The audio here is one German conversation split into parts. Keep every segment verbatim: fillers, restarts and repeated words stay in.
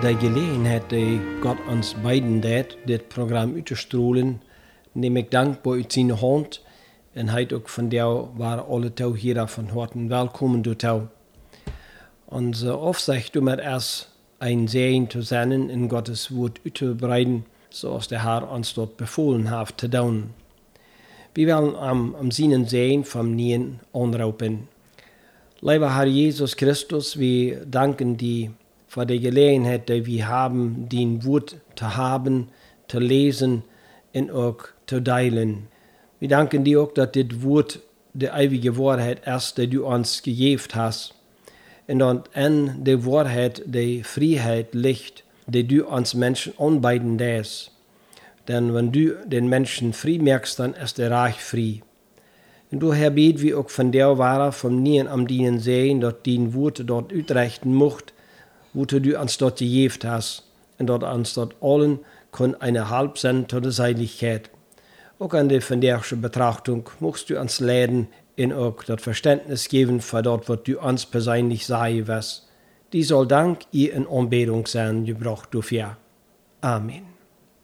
de gelegenheid die Gott ons beiden deed, dit programma uit te stroelen, neem ik dankbaar uit zijn hand en hij ook van jou waren alle touw hier van harten welkom door touw. Onze opzicht om het als een zegen te zijn in Gottes woord uit te breiden, zoals de Heer ons dort bevolen heeft te doen. We willen am, am zijn zegen van nien aanroepen. Lieve Herr Jesus Christus, we danken die voor de gelegenheid die we hebben, die woord te hebben, te lezen en ook te delen. We danken die ook dat dit woord de eeuwige waarheid is die du ons gegeven hast. En dat in de waarheid de vrijheid ligt, die du ons Menschen aanbieden des. Denn wenn du den Menschen vrij merkst, dan is de Reich vrij. En daher beten we ook van der Ware vom Nien am dienen sehen, dat dien woord dort uitrichten mocht, wo du uns dort gegeven hast, en dat uns dort allen kon eine Halb sein tot de Seiligkeit. Ook an de vandaagse Betrachtung mocht du uns leiden en ook dat Verständnis geben für dort, wat du uns persönlich sagen wirst. Die soll Dank ihr in Anbetung sein, gebracht dafür. Amen.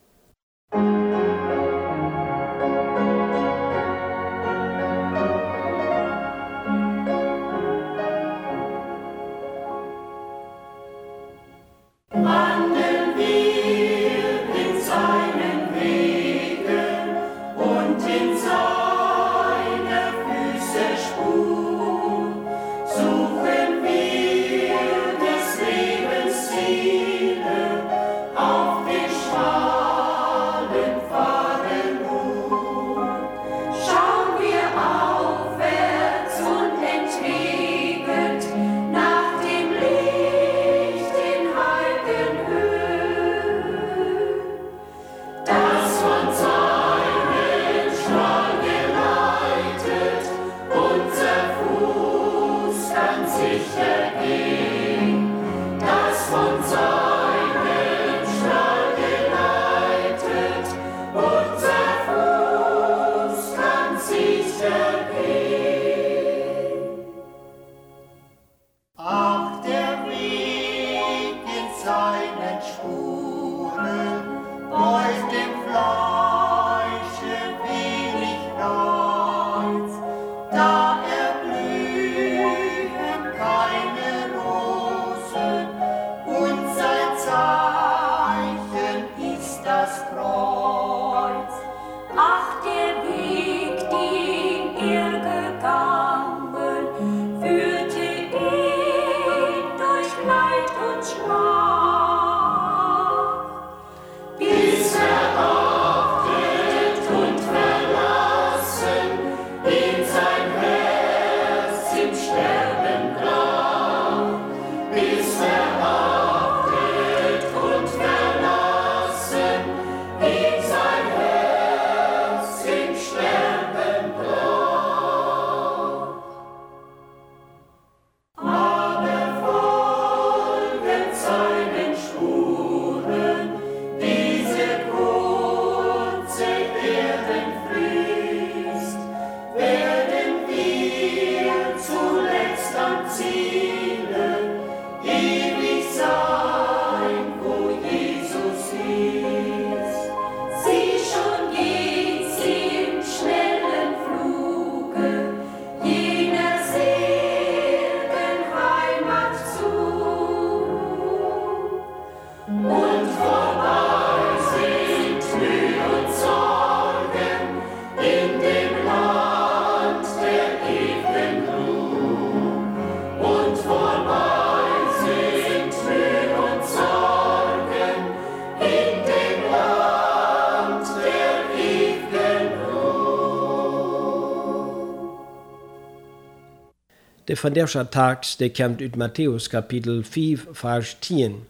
De vandaagse tekst die komt uit Matthäus kapitel vier, vers tien.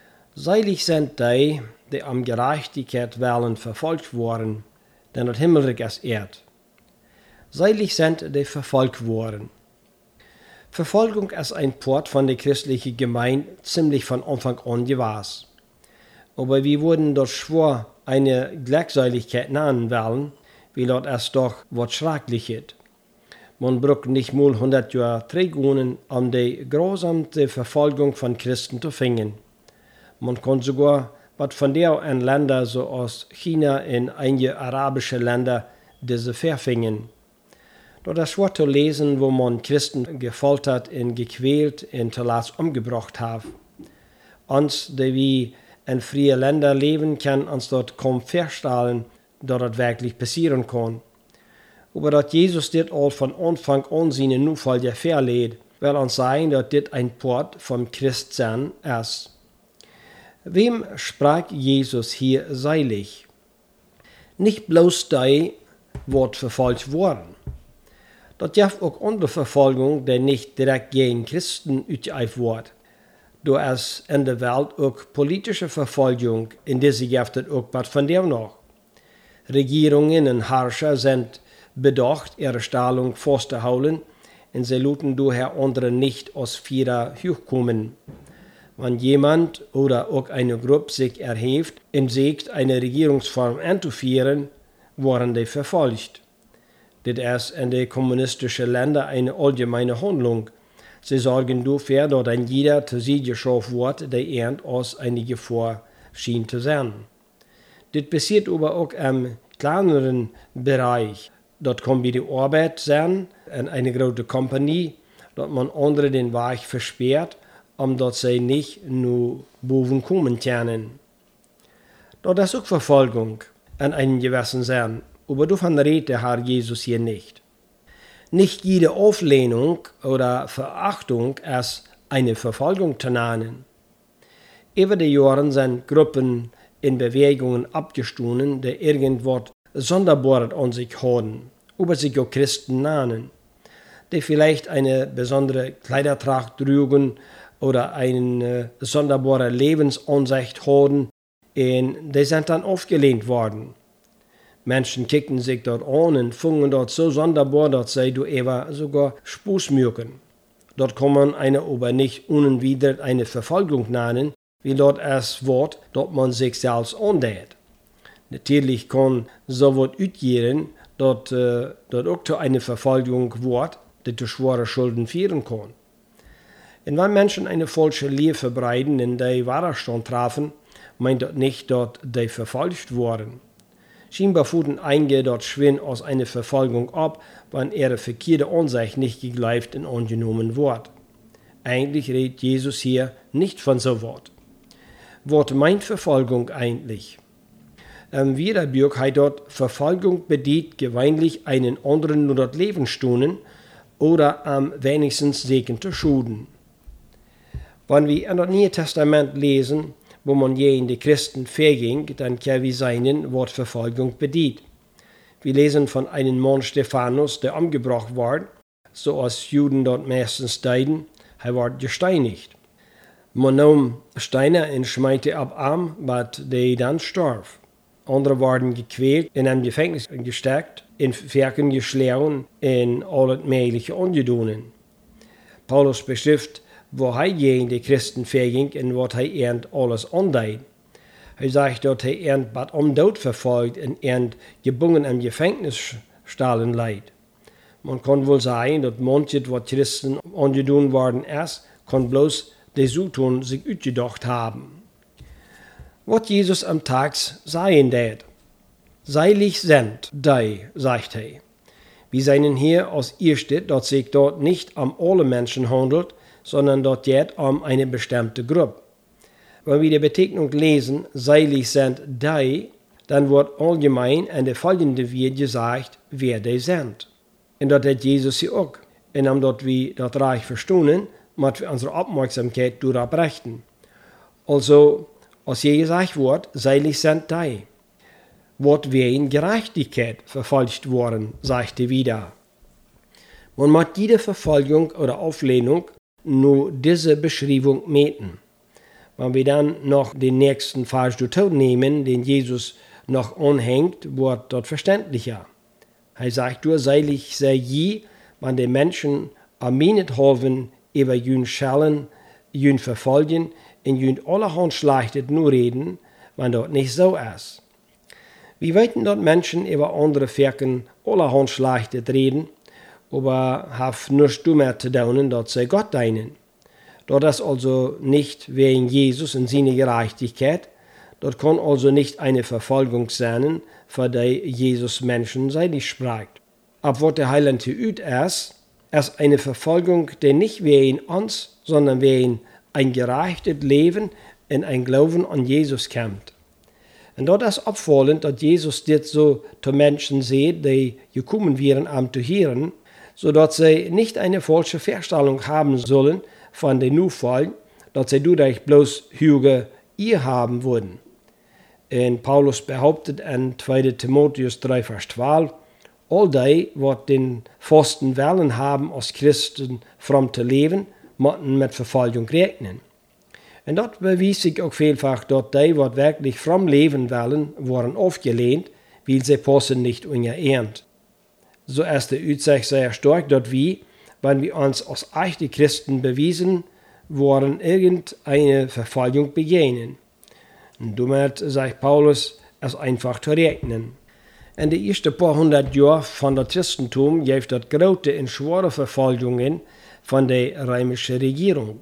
Seilig sind die, die am Gerechtigkeit willen verfolgt worden, denn het Himmelreich ist Erd. Seilig sind die verfolgt worden. Verfolgung ist ein Port von der christlichen Gemeinde ziemlich von Anfang an gewesen. Aber wir wurden durch Schwur eine Glücksseligkeit nennen wollen, wie dort es doch was Schreckliches. Man braucht nicht mal hundert Jahre zurückgehen, um die grausamste Verfolgung von Christen zu finden. Man kann sogar was von der an Länder so aus China in einige arabische Länder diese verfingen. Dort ist Wort zu lesen, wo man Christen gefoltert und gequält und zuletzt umgebracht hat. Uns, die wir in freie Länder leben, kann uns dort kaum vorstellen, dass das wirklich passieren kann. Aber dass Jesus das all von Anfang an seine Nachfolger verlädt, will uns sagen, dass das ein Port vom Christsein ist. Wem sprach Jesus hier seilig? Nicht bloß die, die verfolgt wurden. Das gibt auch andere Verfolgung, die nicht direkt gegen Christen ausgeübt wird. Da ist in der Welt auch politische Verfolgung, in dieser gibt es auch was von dem noch. Regierungen und Herrscher sind bedacht, ihre Stellung festzuhalten, und sie lassen daher andere nicht aus Vierer hochkommen. Wenn jemand oder auch eine Gruppe sich erhebt und sagt, eine Regierungsform einzuführen, werden die verfolgt. Das ist in den kommunistischen Ländern eine allgemeine Handlung. Sie sorgen dafür, dass ein jeder zu sie geschaffen wird, der irgend aus einer Gefahr schien zu sein. Das passiert aber auch im kleineren Bereich. Dort kann bei der Arbeit sein, in einer großen Kompanie, dass man andere den Weg versperrt, omdat sie nicht nur boven kommen können. Das ist auch Verfolgung in einem gewissen Sinn, aber davon redet der Herr Jesus hier nicht. Nicht jede Auflehnung oder Verachtung ist eine Verfolgung zu nennen. Über die Jahre sind Gruppen in Bewegungen abgestoßen, die irgendwas Sonderbares an sich haben, aber sich auch Christen nennen, die vielleicht eine besondere Kleidertracht trugen oder eine sonderbare Lebensansicht haben, und die sind dann aufgelehnt worden. Menschen kicken sich dort an und fingen dort so sonderbar, dass sie du ever sogar Spaß mögen. Dort kann man eine aber nicht unentwidert eine Verfolgung nennen, wie dort es Wort, dort man sich selbst andreht. Natürlich kann so was utgehen, dort, äh, dort auch zu einer Verfolgung wird, die zu schwere Schulden führen kann. Und wenn Menschen eine falsche Lehre verbreiten und die Widerstand treffen, meint das nicht, dass die verfolgt wurden. Scheinbar fuhren einige dort schwinn aus einer Verfolgung ab, wenn ihre verkehrte Ansicht nicht geglaubt und angenommen wird. Eigentlich redet Jesus hier nicht von so was. Was meint Verfolgung eigentlich? Im Wiederbuch hat dort Verfolgung bedient gewöhnlich einen anderen nur das Leben stunden oder am wenigstens Segen zu schuden. Wenn wir in das Neue Testament lesen, wo man je in die Christen verging, dann können wir sehen, was Verfolgung bedient. Wir lesen von einem Mann Stephanus, der umgebracht wurde, so als Juden dort meistens deuten, er wurde gesteinigt. Man nahm Steine und schmeite ab Arm, but die dann starb. Andere wurden gequält, in ein Gefängnis gesteckt, in Ferken geschlagen, in alles Mögliche angedonen. Paulus beschrift, wo er gegen die Christen verging und was er irgend alles andeit. Er sagt, dass er irgend was um Tod verfolgt und irgend gebunden im Gefängnis stahlen leid. Man kann wohl sagen, dass manches, was Christen angedun worden ist, kann bloß die Sutun sich ausgedacht haben. Was Jesus am Tag sagen wird. Seilig sind die, sagt er. Wir sehen hier aus Irrstedt, dass sich dort nicht um alle Menschen handelt, sondern dort geht um eine bestimmte Gruppe. Wenn wir die Bezeichnung lesen, seilig sind die, dann wird allgemein in der folgenden Wort gesagt, wer die sind. Und das hat Jesus hier auch. Und um dort wir das Reich verstehen, müssen wir unsere Aufmerksamkeit darauf richten. Also, als hier gesagt wird, seilig sind die, wird wegen Gerechtigkeit verfolgt worden, sagt er wieder. Man muss jede Verfolgung oder Auflehnung nur diese Beschreibung meten. Wenn wir dann noch den nächsten Vers dazu nehmen, den Jesus noch anhängt, wird dort verständlicher. Er sagt, du seilig sei je, wenn die Menschen am meinethalben über jün schellen, jün verfolgen, und jün allerhand Schlechtes nur reden, wenn das nicht so ist. Wir wissen, dass Menschen über andere Völker allerhand Schlechtes reden, aber haben nichts damit zu tun, dass sie Gott dienen. Dort ist also nicht wegen Jesus und seiner Gerechtigkeit, dort kann also nicht eine Verfolgung sein, für die Jesus Menschen seilig spricht. Aber was der Heiland übt ist, ist eine Verfolgung, die nicht wegen uns, sondern wegen ein gerechtes Leben in ein Glauben an Jesus kommt. Und dort ist auffallend, dass Jesus das so zu Menschen sieht, die gekommen wären, um zu hören, sodass sie nicht eine falsche Vorstellung haben sollen von den Nufall, dass sie dadurch bloß Hüge ihr haben würden. Und Paulus behauptet in zweiter Timotheus drei, Vers zwölf, all die, die den festen Willen haben, als Christen fromm zu leben, müssen mit Verfolgung rechnen. Und dort bewies sich auch vielfach, dass die, die wirklich fromm leben wollen, wurden aufgelehnt, weil sie passen nicht ungeehrt. So ist die Aussicht sehr stark, dass wir, wenn wir uns als echte Christen bewiesen, wollen irgendeine Verfolgung begegnen. Und damit, sagt Paulus, es einfach zu rechnen. In den ersten paar hundert Jahren von der Christentum gibt es große und schwere Verfolgungen von der römischen Regierung.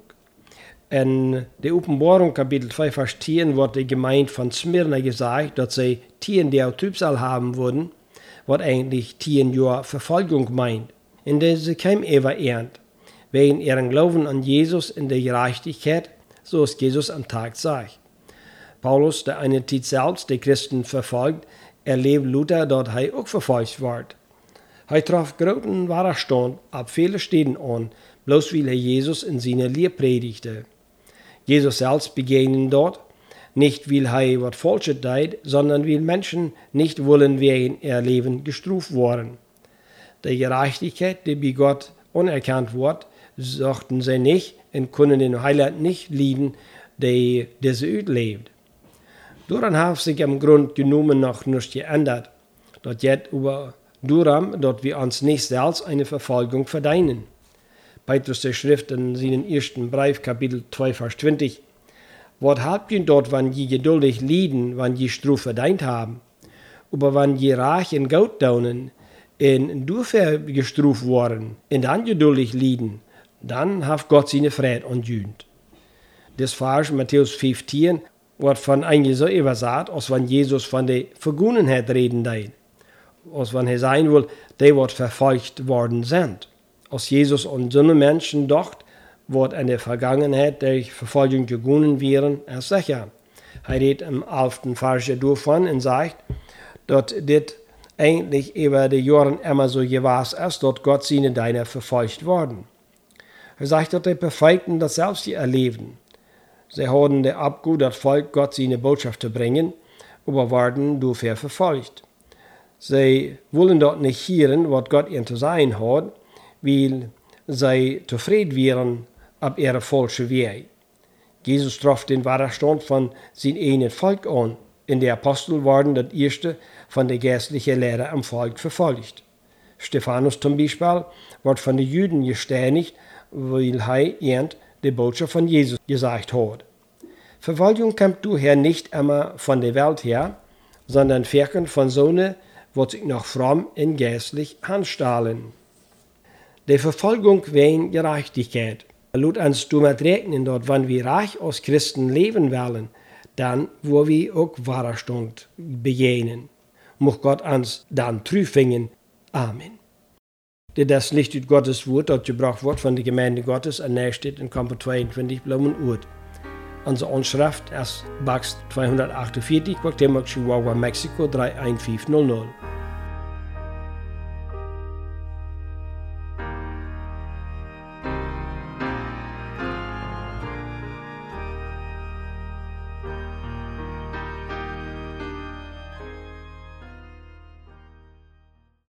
In der Offenbarung, Kapitel zwei, Vers zehn, wird die Gemeinde von Smyrna gesagt, dass sie zehn Jahre Trübsal haben würden, was eigentlich zehn Jahre Verfolgung meint, in der sie kein Eva ernt, wegen ihren Glauben an Jesus in der Gerechtigkeit, so ist Jesus am Tag sagt. Paulus, der eine Zeit selbst die Christen verfolgt, erlebt Luther, dass er auch verfolgt wird. Er traf großen Widerstand ab vielen Städten an, bloß weil er Jesus in seiner Lehre predigte. Jesus selbst begegnen dort, nicht weil er was Falsches tat, sondern weil Menschen nicht wollen wegen ihr Leben gestraft wurden. Die Gerechtigkeit, die bei Gott anerkannt wird, suchten sie nicht und können den Heiland nicht lieben, der diese lebt. Daran hat sich im Grunde genommen noch nichts geändert. Dort jetzt über darum, dass wir uns nicht selbst eine Verfolgung verdienen. Petrus der Schrift in seinem ersten Brief, Kapitel zwei, Vers zwanzig. Was habt ihr dort, wenn je geduldig lieden, wenn je Strafe verdient haben? Aber wenn je reich in Geld daunen, in dafür gestraft worden, in dann geduldig lieden, dann hat Gott seine Friede und Jünd. Das Vers Matthäus fünfzehn wird von einigen so übersagt, als wenn Jesus von der Vergangenheit reden will. Als wenn er sagen will, die wird verfolgt worden sind. Als Jesus an so eine Menschen dacht, wird in der Vergangenheit durch Verfolgung gegangen wären, ist sicher. Er redet im elften Vers davon und sagt, dass das eigentlich über die Jahre immer so gewesen ist, dass Gott seine Diener verfolgt worden. Er sagt, dass die Perfekten das selbst erleben. Sie haben der Abgut, das Volk Gott seine Botschaft zu bringen, aber werden dafür verfolgt. Sie wollen dort nicht hören, was Gott ihnen zu sagen hat, weil sie zufrieden wären ab ihrer falschen Weg. Jesus traf den Widerstand von seinem eigenen Volk an. In der Apostel waren das erste von der geistlichen Lehre am Volk verfolgt. Stephanus zum Beispiel wird von den Juden gesteinigt, weil er ihnen die Botschaft von Jesus gesagt hat. Verfolgung kommt daher nicht immer von der Welt her, sondern verken von Sohne, die sich noch fromm und geistlich anstahlen. Die Verfolgung wegen Gerechtigkeit. Lasst uns damit rechnen, dass wenn wir reich als Christen leben wollen, dann wo wir auch Widerstand begegnen. Muss Gott uns dann trüfingen. Amen. Das Licht aus Gottes Wort, das gebracht wird von der Gemeinde Gottes, an der steht in Kapitel zweiundzwanzig, Blumenurt. Unsere Anschrift ist Box zweihundertachtundvierzig, Guatemala, Chihuahua, Mexiko drei eins fünf null null.